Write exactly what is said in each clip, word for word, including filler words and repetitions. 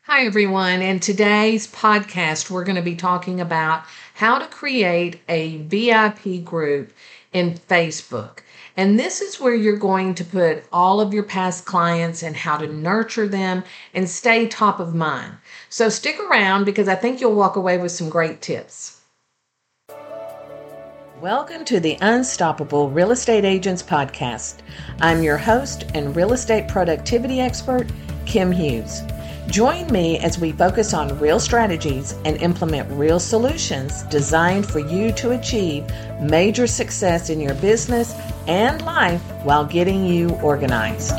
Hi, everyone. In today's podcast, we're going to be talking about how to create a V I P group in Facebook. And this is where you're going to put all of your past clients and how to nurture them and stay top of mind. So stick around because I think you'll walk away with some great tips. Welcome to the Unstoppable Real Estate Agents Podcast. I'm your host and real estate productivity expert, Kim Hughes. Join me as we focus on real strategies and implement real solutions designed for you to achieve major success in your business and life while getting you organized.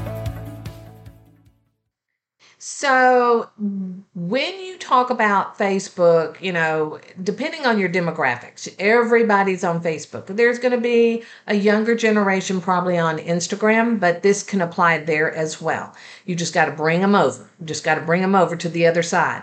So when you talk about Facebook, you know, depending on your demographics, everybody's on Facebook. There's going to be a younger generation probably on Instagram, but this can apply there as well. You just got to bring them over. You just got to bring them over to the other side.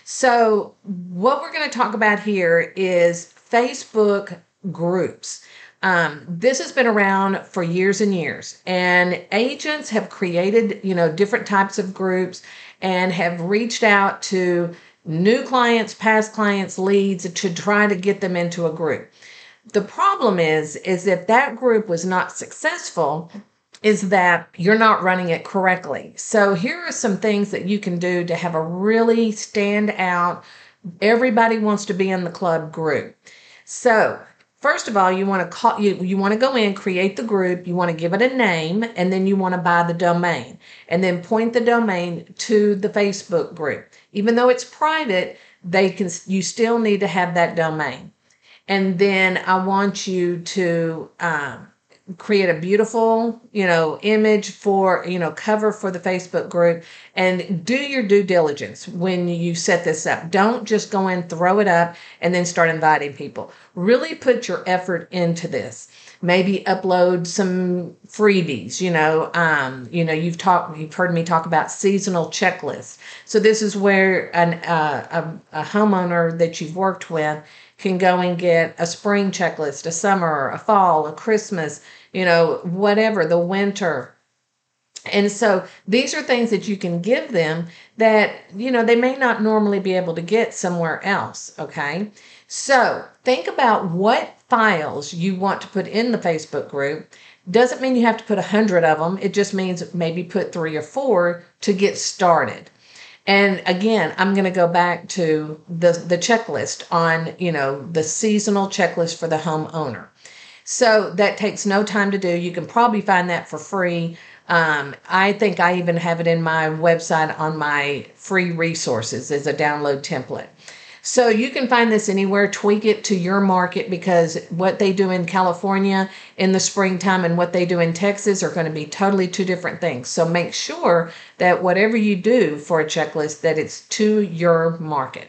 So what we're going to talk about here is Facebook groups. Um, this has been around for years and years, and agents have created, you know, different types of groups and have reached out to new clients, past clients, leads to try to get them into a group. The problem is, is if that group was not successful, is that you're not running it correctly. So here are some things that you can do to have a really stand out. Everybody wants to be in the club group. So first of all, you want to call you you want to go in, create the group, you want to give it a name, and then you want to buy the domain and then point the domain to the Facebook group. Even though it's private, they can you still need to have that domain. And then I want you to um, create a beautiful, you know, image for, you know, cover for the Facebook group, and do your due diligence when you set this up. Don't just go in, throw it up, and then start inviting people. Really put your effort into this. Maybe upload some freebies, you know, um, you know, you've talked, you've heard me talk about seasonal checklists. So this is where an, uh, a, a homeowner that you've worked with can go and get a spring checklist, a summer, a fall, a Christmas, you know, whatever, the winter. And so these are things that you can give them that, you know, they may not normally be able to get somewhere else. Okay. So think about what files you want to put in the Facebook group. Doesn't mean you have to put a hundred of them. It just means maybe put three or four to get started. And again, I'm going to go back to the, the checklist on, you know, the seasonal checklist for the homeowner. So that takes no time to do. You can probably find that for free. Um, I think I even have it in my website on my free resources as a download template. So you can find this anywhere, tweak it to your market, because what they do in California in the springtime and what they do in Texas are going to be totally two different things. So make sure that whatever you do for a checklist, that it's to your market.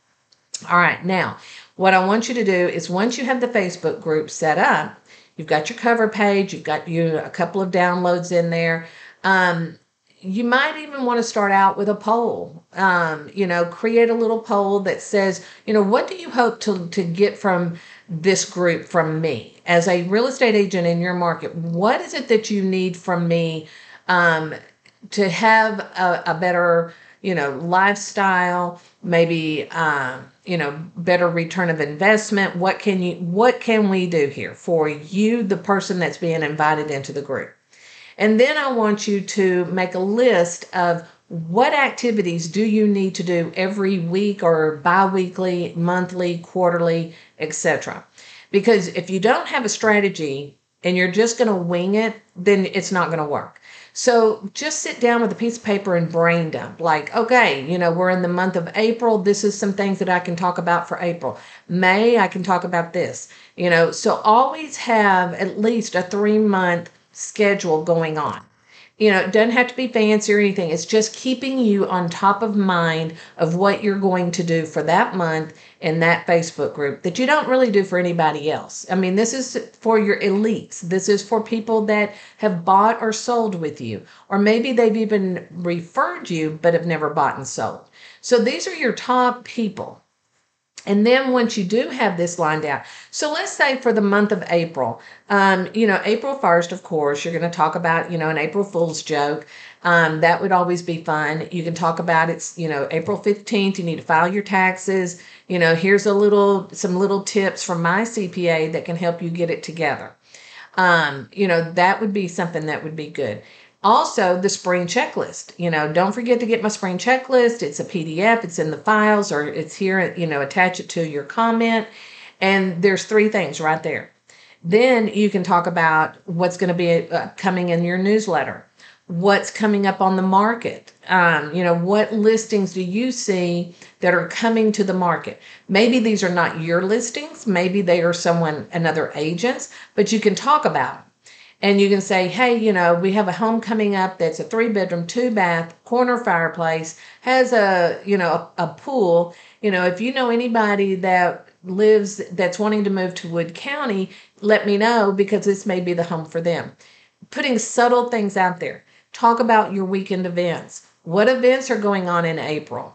All right, now what I want you to do is once you have the Facebook group set up, you've got your cover page, you've got you a couple of downloads in there. Um, you might even want to start out with a poll. Um, you know, create a little poll that says, you know, what do you hope to, to get from this group from me? As a real estate agent in your market, what is it that you need from me um, to have a, a better, you know, lifestyle, maybe, um, you know, better return of investment? What can you, what can we do here for you, the person that's being invited into the group? And then I want you to make a list of what activities do you need to do every week or bi-weekly, monthly, quarterly, et cetera. Because if you don't have a strategy and you're just going to wing it, then it's not going to work. So just sit down with a piece of paper and brain dump. Like, okay, you know, we're in the month of April. This is some things that I can talk about for April. May, I can talk about this. You know, so always have at least a three-month schedule going on. You know, it doesn't have to be fancy or anything. It's just keeping you on top of mind of what you're going to do for that month in that Facebook group that you don't really do for anybody else. I mean, this is for your elites. This is for people that have bought or sold with you, or maybe they've even referred you but have never bought and sold. So these are your top people. And then once you do have this lined out, so let's say for the month of April, um, you know, April first, of course, you're going to talk about, you know, an April Fool's joke. Um, that would always be fun. You can talk about it's, you know, April fifteenth, you need to file your taxes. You know, here's a little, some little tips from my C P A that can help you get it together. Um, you know, that would be something that would be good. Also, the spring checklist. You know, don't forget to get my spring checklist. It's a P D F, it's in the files, or it's here, you know, attach it to your comment. And there's three things right there. Then you can talk about what's going to be uh, coming in your newsletter, what's coming up on the market. Um, you know, what listings do you see that are coming to the market? Maybe these are not your listings. Maybe they are someone, another agent's, but you can talk about them. And you can say, hey, you know, we have a home coming up that's a three bedroom, two bath, corner fireplace, has a, you know, a, a pool. You know, if you know anybody that lives, that's wanting to move to Wood County, let me know, because this may be the home for them. Putting subtle things out there. Talk about your weekend events. What events are going on in April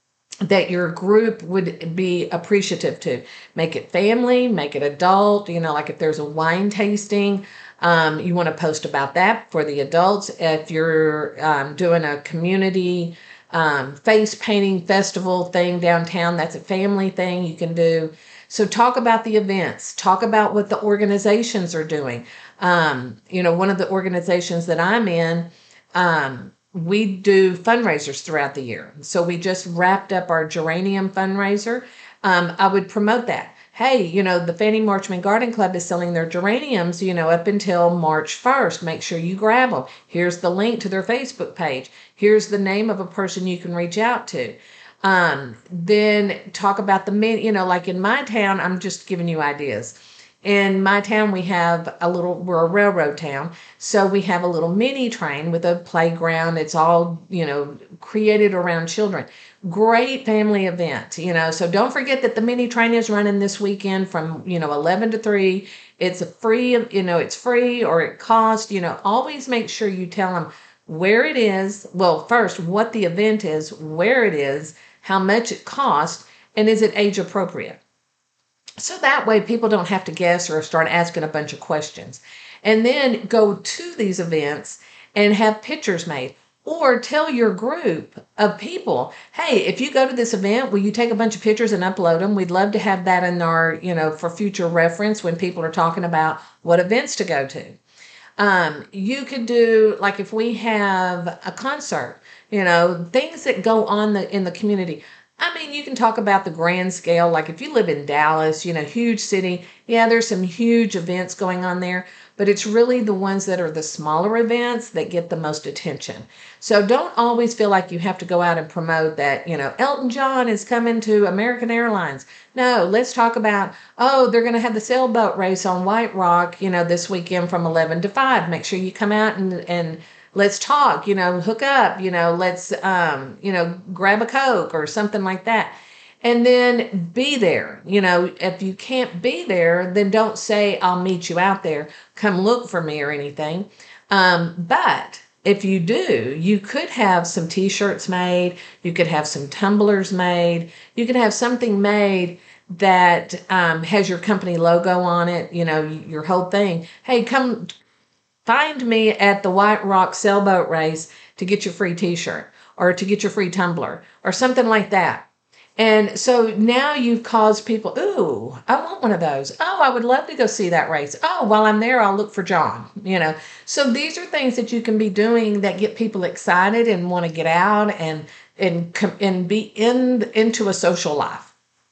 that your group would be appreciative to? Make it family, make it adult. You know, like if there's a wine tasting, um, you want to post about that for the adults. If you're um, doing a community um, face painting festival thing downtown, that's a family thing you can do. So talk about the events. Talk about what the organizations are doing. Um, you know, one of the organizations that I'm in, um, we do fundraisers throughout the year. So we just wrapped up our geranium fundraiser. Um, I would promote that. Hey, you know, the Fannie Marchman Garden Club is selling their geraniums, you know, up until March first. Make sure you grab them. Here's the link to their Facebook page. Here's the name of a person you can reach out to. Um, then talk about the, you know, like in my town, I'm just giving you ideas. In my town, we have a little, we're a railroad town. So we have a little mini train with a playground. It's all, you know, created around children. Great family event, you know. So don't forget that the mini train is running this weekend from, you know, eleven to three. It's a free, you know, it's free or it costs, you know. Always make sure you tell them where it is. Well, first, what the event is, where it is, how much it costs, and is it age appropriate? So that way people don't have to guess or start asking a bunch of questions. And then go to these events and have pictures made. Or tell your group of people, hey, if you go to this event, will you take a bunch of pictures and upload them? We'd love to have that in our, you know, for future reference when people are talking about what events to go to. Um, you could do, like if we have a concert, you know, things that go on the, in the community. I mean, you can talk about the grand scale, like if you live in Dallas, you know, huge city. Yeah, there's some huge events going on there, but it's really the ones that are the smaller events that get the most attention. So don't always feel like you have to go out and promote that, you know, Elton John is coming to American Airlines. No, let's talk about, oh, they're going to have the sailboat race on White Rock, you know, this weekend from eleven to five. Make sure you come out and, and let's talk, you know, hook up, you know, let's, um, you know, grab a Coke or something like that. And then be there. You know, if you can't be there, then don't say, I'll meet you out there. Come look for me or anything. Um, but if you do, you could have some t-shirts made. You could have some tumblers made. You could have something made that um, has your company logo on it, you know, your whole thing. Hey, come find me at the White Rock sailboat race to get your free t-shirt or to get your free tumbler or something like that. And so now you've caused people, ooh, I want one of those. Oh, I would love to go see that race. Oh, while I'm there, I'll look for John, you know. So these are things that you can be doing that get people excited and want to get out and and and be in into a social life.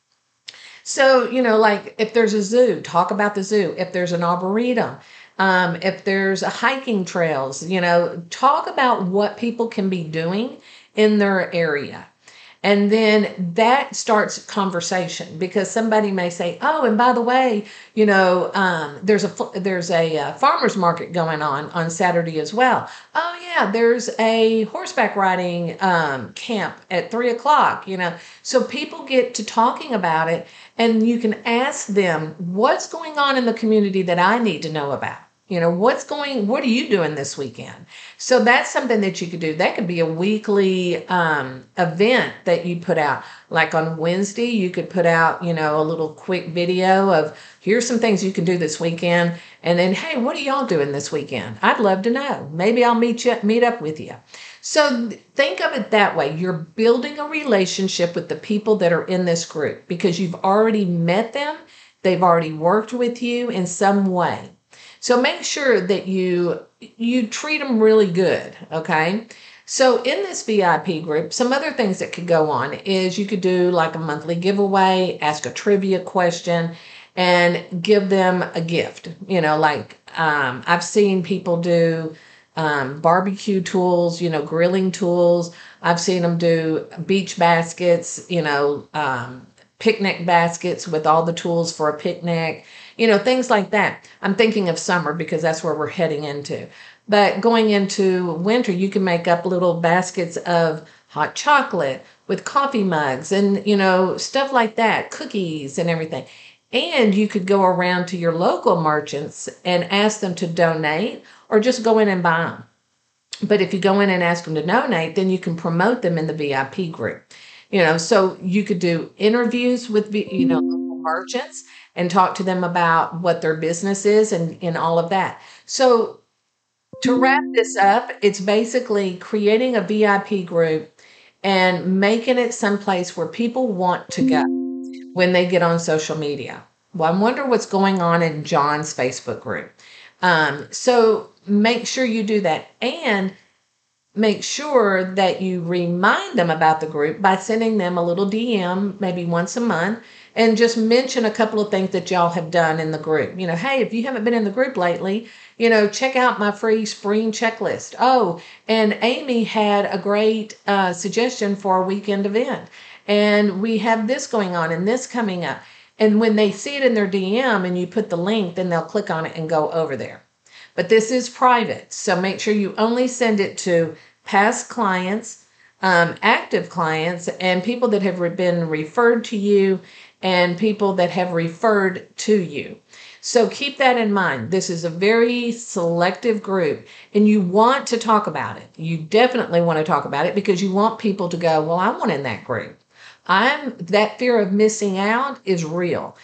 So, you know, like if there's a zoo, talk about the zoo. If there's an arboretum, um, if there's a hiking trails, you know, talk about what people can be doing in their area. And then that starts conversation because somebody may say, oh, and by the way, you know, um, there's a there's a, uh farmer's market going on on Saturday as well. Oh, yeah, there's a horseback riding um, camp at three o'clock, you know. So people get to talking about it and you can ask them, what's going on in the community that I need to know about? You know, what's going, what are you doing this weekend? So that's something that you could do. That could be a weekly um, event that you put out. Like on Wednesday, you could put out, you know, a little quick video of here's some things you can do this weekend. And then, hey, what are y'all doing this weekend? I'd love to know. Maybe I'll meet you, meet up with you. So think of it that way. You're building a relationship with the people that are in this group because you've already met them. They've already worked with you in some way. So make sure that you you treat them really good, okay? So in this V I P group, some other things that could go on is you could do like a monthly giveaway, ask a trivia question, and give them a gift. You know, like um, I've seen people do um, barbecue tools, you know, grilling tools. I've seen them do beach baskets, you know, um, picnic baskets with all the tools for a picnic, you know, things like that. I'm thinking of summer because that's where we're heading into. But going into winter, you can make up little baskets of hot chocolate with coffee mugs and, you know, stuff like that, cookies and everything. And you could go around to your local merchants and ask them to donate or just go in and buy them. But if you go in and ask them to donate, then you can promote them in the V I P group. You know, so you could do interviews with, you know, local merchants and talk to them about what their business is and, and all of that. So to wrap this up, it's basically creating a V I P group and making it someplace where people want to go when they get on social media. Well, I wonder what's going on in John's Facebook group. Um, so make sure you do that and make sure that you remind them about the group by sending them a little D M maybe once a month and just mention a couple of things that y'all have done in the group. You know, hey, if you haven't been in the group lately, you know, check out my free spring checklist. Oh, and Amy had a great uh, suggestion for a weekend event. And we have this going on and this coming up. And when they see it in their D M and you put the link, then they'll click on it and go over there. But this is private, so make sure you only send it to past clients, um, active clients, and people that have been referred to you and people that have referred to you. So keep that in mind. This is a very selective group, and you want to talk about it. You definitely want to talk about it because you want people to go, well, I want in that group. I'm that fear of missing out is real.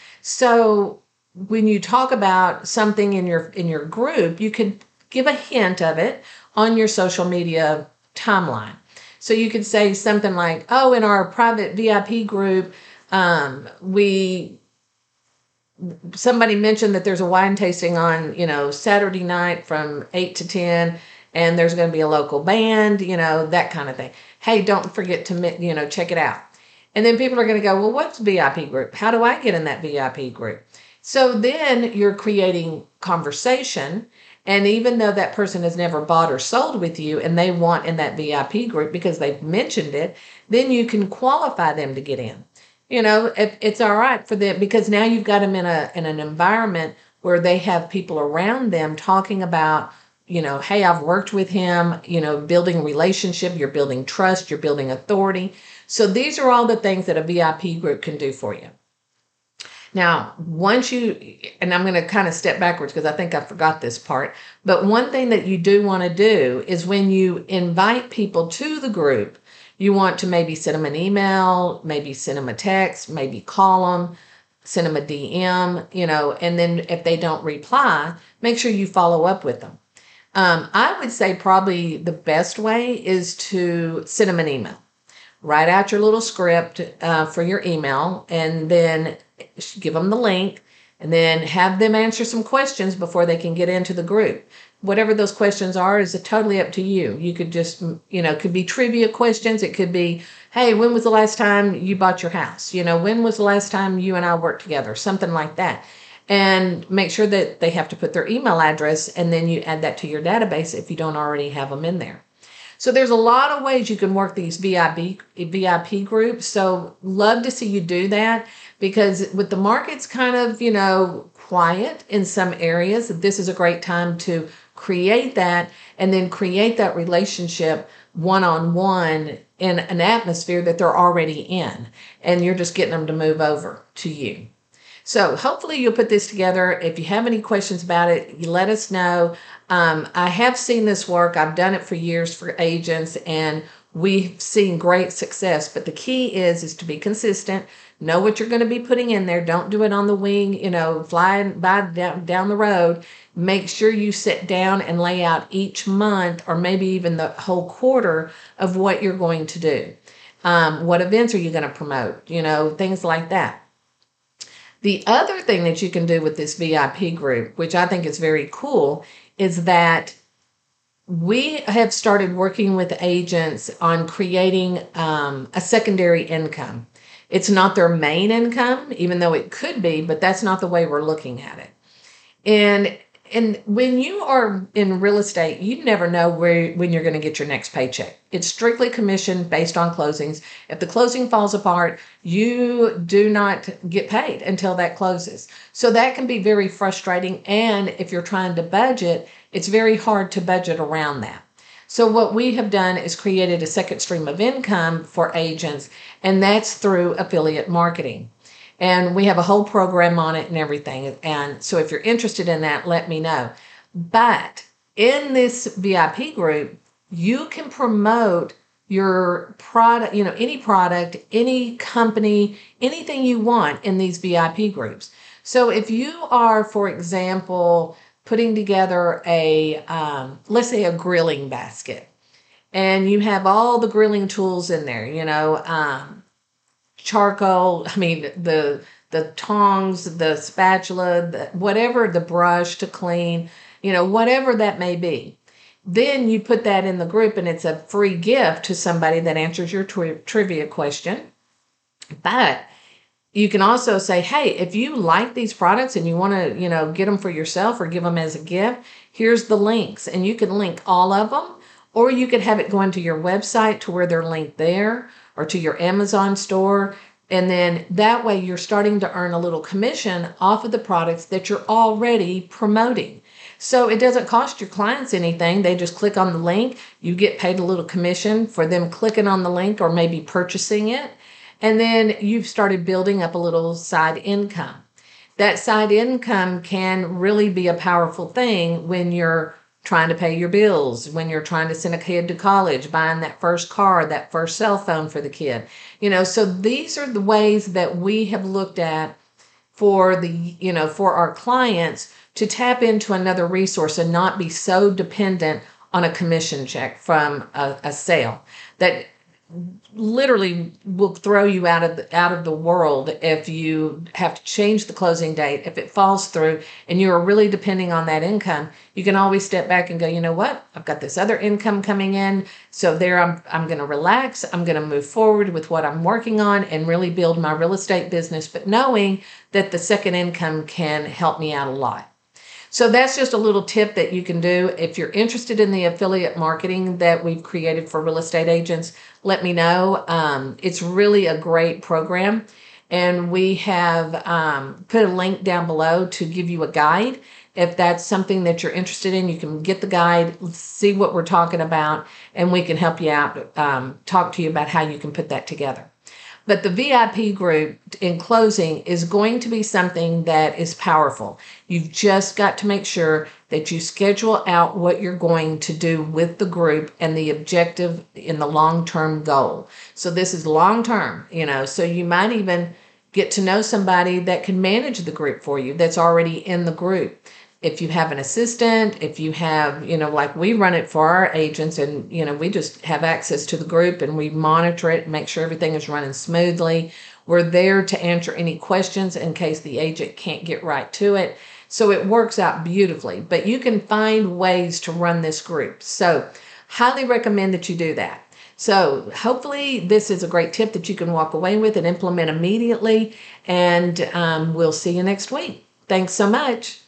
So when you talk about something in your in your group, you could give a hint of it on your social media timeline. So you could say something like, oh, in our private V I P group, um, we somebody mentioned that there's a wine tasting on, you know, Saturday night from eight to ten, and there's going to be a local band, you know, that kind of thing. Hey, don't forget to, you know, check it out. And then people are going to go, well, what's V I P group? How do I get in that V I P group? So then you're creating conversation. And even though that person has never bought or sold with you and they want in that V I P group because they've mentioned it, then you can qualify them to get in. You know, it, it's all right for them because now you've got them in a in an environment where they have people around them talking about, you know, hey, I've worked with him, you know, building relationship, you're building trust, you're building authority. So these are all the things that a V I P group can do for you. Now, once you, and I'm going to kind of step backwards because I think I forgot this part, but one thing that you do want to do is when you invite people to the group, you want to maybe send them an email, maybe send them a text, maybe call them, send them a D M, you know, and then if they don't reply, make sure you follow up with them. Um, I would say probably the best way is to send them an email. Write out your little script uh, for your email and then give them the link and then have them answer some questions before they can get into the group. Whatever those questions are is totally up to you. You could just, you know, it could be trivia questions. It could be, hey, when was the last time you bought your house? You know, when was the last time you and I worked together? Something like that. And make sure that they have to put their email address and then you add that to your database if you don't already have them in there. So there's a lot of ways you can work these V I P, V I P groups. So love to see you do that because with the markets kind of, you know, quiet in some areas, this is a great time to create that and then create that relationship one-on-one in an atmosphere that they're already in. And you're just getting them to move over to you. So hopefully you'll put this together. If you have any questions about it, you let us know. Um, I have seen this work. I've done it for years for agents, and we've seen great success. But the key is is to be consistent. Know what you're going to be putting in there. Don't do it on the wing, you know, flying by down, down the road. Make sure you sit down and lay out each month or maybe even the whole quarter of what you're going to do. Um, what events are you going to promote? You know, things like that. The other thing that you can do with this V I P group, which I think is very cool, is that we have started working with agents on creating um, a secondary income. It's not their main income, even though it could be, but that's not the way we're looking at it. And and when you are in real estate, you never know where when you're going to get your next paycheck. It's strictly commission based on closings. If the closing falls apart, you do not get paid until that closes. So that can be very frustrating. And if you're trying to budget, it's very hard to budget around that. So what we have done is created a second stream of income for agents, and that's through affiliate marketing. And we have a whole program on it and everything. And so if you're interested in that, let me know. But in this V I P group, you can promote your product, you know, any product, any company, anything you want in these V I P groups. So if you are, for example, putting together a, um, let's say a grilling basket, and you have all the grilling tools in there, you know, um, charcoal, I mean, the the tongs, the spatula, the, whatever, the brush to clean, you know, whatever that may be. Then you put that in the group and it's a free gift to somebody that answers your tri- trivia question. But you can also say, hey, if you like these products and you want to, you know, get them for yourself or give them as a gift, here's the links. And you can link all of them, or you could have it going to your website to where they're linked there, or to your Amazon store. And then that way you're starting to earn a little commission off of the products that you're already promoting. So it doesn't cost your clients anything. They just click on the link. You get paid a little commission for them clicking on the link or maybe purchasing it. And then you've started building up a little side income. That side income can really be a powerful thing when you're trying to pay your bills, when you're trying to send a kid to college, buying that first car, that first cell phone for the kid. You know, so these are the ways that we have looked at for the, you know, for our clients to tap into another resource and not be so dependent on a commission check from a, a sale that literally will throw you out of the, out of the world if you have to change the closing date. If it falls through and you're really depending on that income, you can always step back and go, you know what? I've got this other income coming in. So there I'm I'm going to relax. I'm going to move forward with what I'm working on and really build my real estate business, but knowing that the second income can help me out a lot. So that's just a little tip that you can do. If you're interested in the affiliate marketing that we've created for real estate agents, let me know. Um, it's really a great program. And we have um, put a link down below to give you a guide. If that's something that you're interested in, you can get the guide, see what we're talking about, and we can help you out, um, talk to you about how you can put that together. But the V I P group, in closing, is going to be something that is powerful. You've just got to make sure that you schedule out what you're going to do with the group and the objective in the long-term goal. So this is long-term, you know, so you might even get to know somebody that can manage the group for you that's already in the group. If you have an assistant, if you have, you know, like we run it for our agents and, you know, we just have access to the group and we monitor it and make sure everything is running smoothly. We're there to answer any questions in case the agent can't get right to it. So it works out beautifully, but you can find ways to run this group. So highly recommend that you do that. So hopefully this is a great tip that you can walk away with and implement immediately. And um, we'll see you next week. Thanks so much.